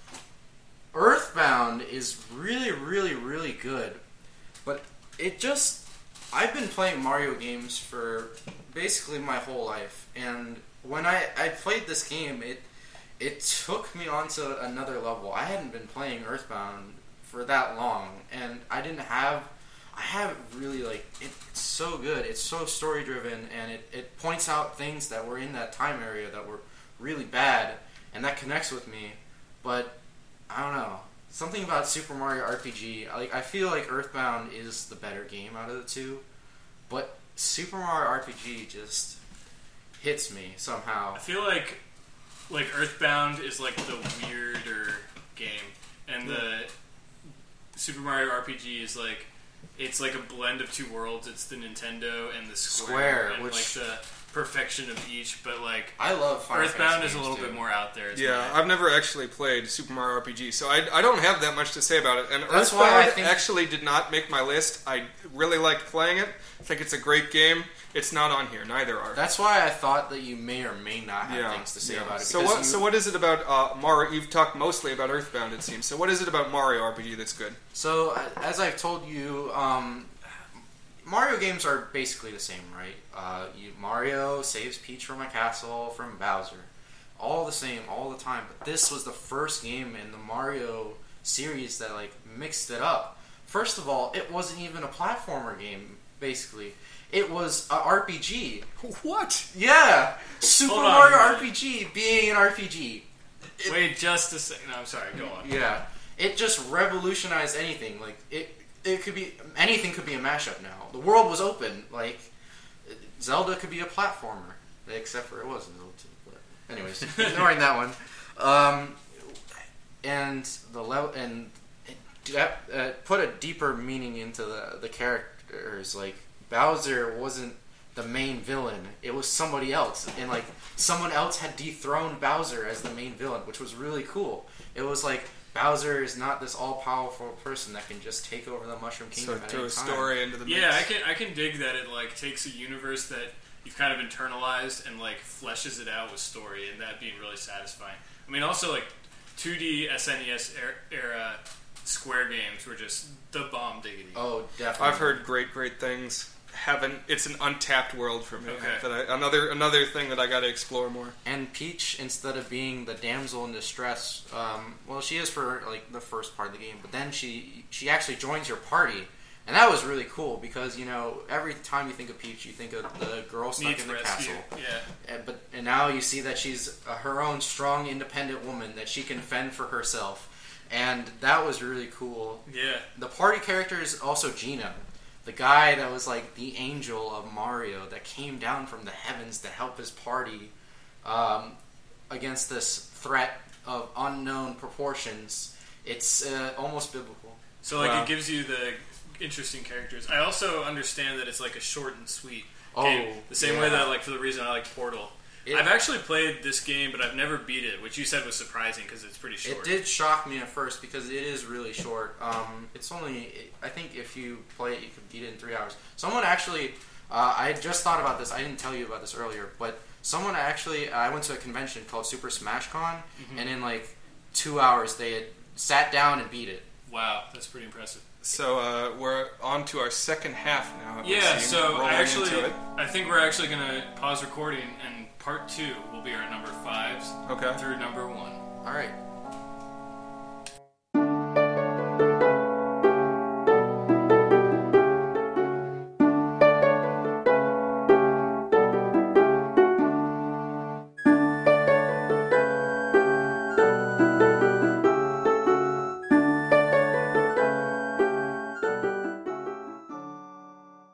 Earthbound is really, really, really good, but it just I've been playing Mario games for basically my whole life, and when I, I played this game, it it took me onto another level. I hadn't been playing Earthbound for that long, and I didn't have I haven't really like it, it's so good. It's so story driven, and it, it points out things that were in that time area that were really bad, and that connects with me. But I don't know. Something about Super Mario R P G, like I feel like Earthbound is the better game out of the two, but Super Mario R P G just hits me somehow. I feel like like Earthbound is like the weirder game, and the Super Mario R P G is like it's like a blend of two worlds. It's the Nintendo and the Square, Square, and which- like the perfection of each, but like I love Final Earthbound Fantasy is a little games, bit too. more out there. is Yeah, my- I've never actually played Super Mario R P G, so I, I don't have that much to say about it. And That's Earthbound why I think- actually did not make my list. I really liked playing it. I think it's a great game. It's not on here. Neither are. That's why I thought that you may or may not have yeah. things to say yeah. about it. So because what? you- So what is it about uh, Mario? You've talked mostly about Earthbound, it seems. So what is it about Mario R P G that's good? So, uh, as I've told you, um, Mario games are basically the same, right? Uh, you, Mario saves Peach from a castle from Bowser. All the same, all the time. But this was the first game in the Mario series that, like, mixed it up. First of all, it wasn't even a platformer game, basically. It was a R P G. What? Yeah! Super Hold on, Mario man. R P G being an R P G. It- Wait just a second. No, I'm sorry. Go on. Yeah, it just revolutionized anything. Like it, it could be anything. Could be a mashup now. The world was open. Like Zelda could be a platformer, except for it wasn't Zelda. But anyways, ignoring that one. Um, and the level and it, uh, put a deeper meaning into the the characters. Like Bowser wasn't the main villain. It was somebody else, and like someone else had dethroned Bowser as the main villain, which was really cool. It was like Bowser is not this all-powerful person that can just take over the Mushroom So Kingdom at throw any a time. story into the mix. Yeah, I can I can dig that it like takes a universe that you've kind of internalized and like fleshes it out with story, and that being really satisfying. I mean, also like two D S N E S era, era Square games were just the bomb diggity. Oh, definitely. I've heard great, great things. Haven't. It's an untapped world for me. Okay. That I, another another thing that I got to explore more. And Peach, instead of being the damsel in distress, um, well, she is for like the first part of the game, but then she she actually joins your party, and that was really cool because you know every time you think of Peach, you think of the girl stuck Needs in the rescue. castle. Yeah. And, but and now you see that she's uh, her own strong, independent woman that she can fend for herself, and that was really cool. Yeah. The party character is also Gina, the guy that was like the angel of Mario that came down from the heavens to help his party um, against this threat of unknown proportions. It's uh, almost biblical. So like Wow. it gives you the interesting characters. I also understand that it's like a short and sweet Oh, game. The same yeah. way that like for the reason I like Portal. It- I've actually played this game, but I've never beat it, which you said was surprising because it's pretty short. It did shock me at first because it is really short. Um, it's only, I think if you play it, you could beat it in three hours. Someone actually, uh, I just thought about this. I didn't tell you about this earlier, but someone actually, I went to a convention called Super Smash Con, Mm-hmm. and in like two hours they had sat down and beat it. Wow, that's pretty impressive. So uh, we're on to our second half now. it would Yeah, seem, so rolling I actually, into it. I think we're actually going to pause recording, and part two will be our number fives Okay. through number one. All right.